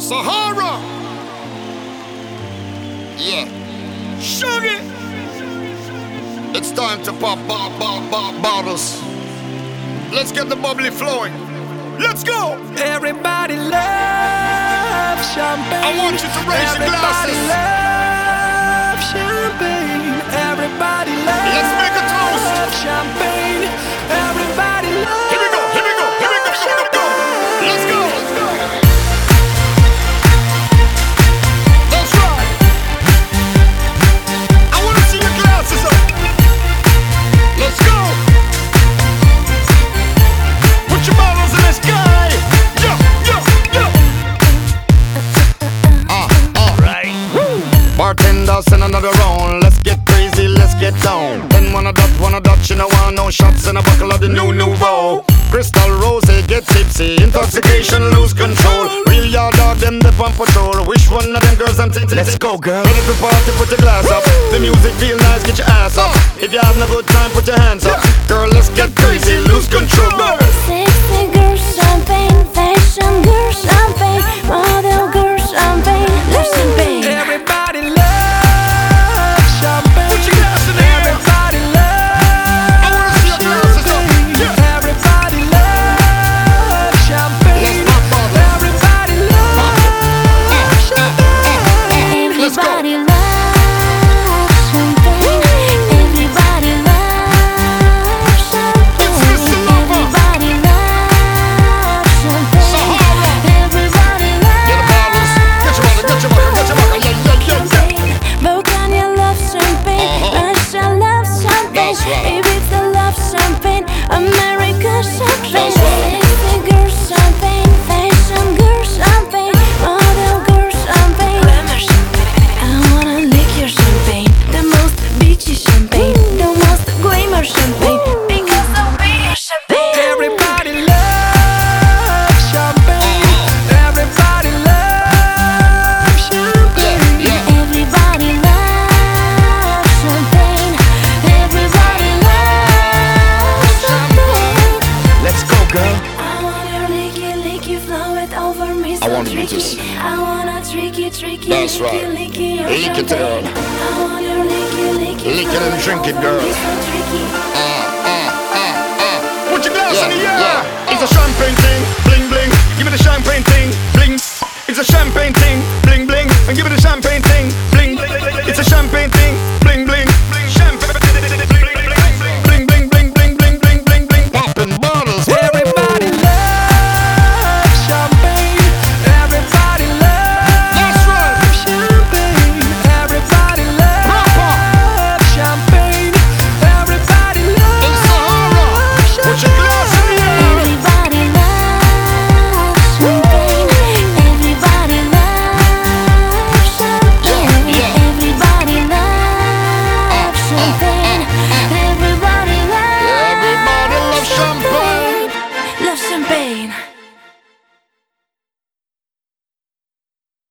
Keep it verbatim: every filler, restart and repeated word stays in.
Sahara. Yeah. Sugar. It's time to pop, pop, pop, pop bottles. Let's get the bubbly flowing. Let's go. Everybody loves champagne. I want you to raise your glasses. Everybody loves champagne. Everybody loves Let's make a toast. champagne. Everybody loves. Here we go, here we go, here we go, here we go. Let's go. That's right. I want to see your glasses up. Let's go. Put your bottles in the sky. Yo, yo, yo. Ah, uh, right. Bartender, send another round. Let's get crazy, let's get down. Then one of that, one of that, you know, want no shots and a buckle of the new nouveau. Crystal Rose, get tipsy, intoxication, lose control. Real yard dog, them the on patrol. Which one of them girls I'm thinking? Let's go, girl. Ready to party, put your glass up. The music feel nice, get your ass up. If you're having a good time, put your hands up. Girl, let's get crazy, lose control. Sexy girl champagne, fashion girl champagne, model girl champagne, love champagne. Everybody loves champagne. Put your glass in the air. Everybody loves. I wanna see your glasses up. Yeah. Everybody loves champagne. Let's pop bottles. Everybody loves champagne. Let's go. Everybody loves champagne. Everybody loves champagne. It's Mister Lover. Everybody loves champagne. Sahara. Everybody loves Get the bottles. Get your bottle, get your bottle, get your bottle. Yeah, yeah, yeah, yeah. Vulcania loves champagne, Uh-huh. Russia loves champagne, That's right. Ibiza loves champagne, America champagne, That's right. sexy girl champagne, fashion girl champagne, model girl champagne, glamour champagne. I wanna lick your champagne, the most beachy champagne, the most glamour champagne, because of beer champagne. Everybody loves champagne. Everybody loves champagne. Yeah, yeah. Everybody loves champagne. Everybody loves champagne. Let's go, girl. I want your licky, licky, flow it over me so I want you to tricky. s- I wanna tricky, tricky, That's licky, right. licky, your Lick it, champagne. girl. I want your licky, licky, Lick it flow and drink it, over girl. me so tricky. Uh, uh, uh, uh. Put your glass Yeah, in the air. yeah. It's a champagne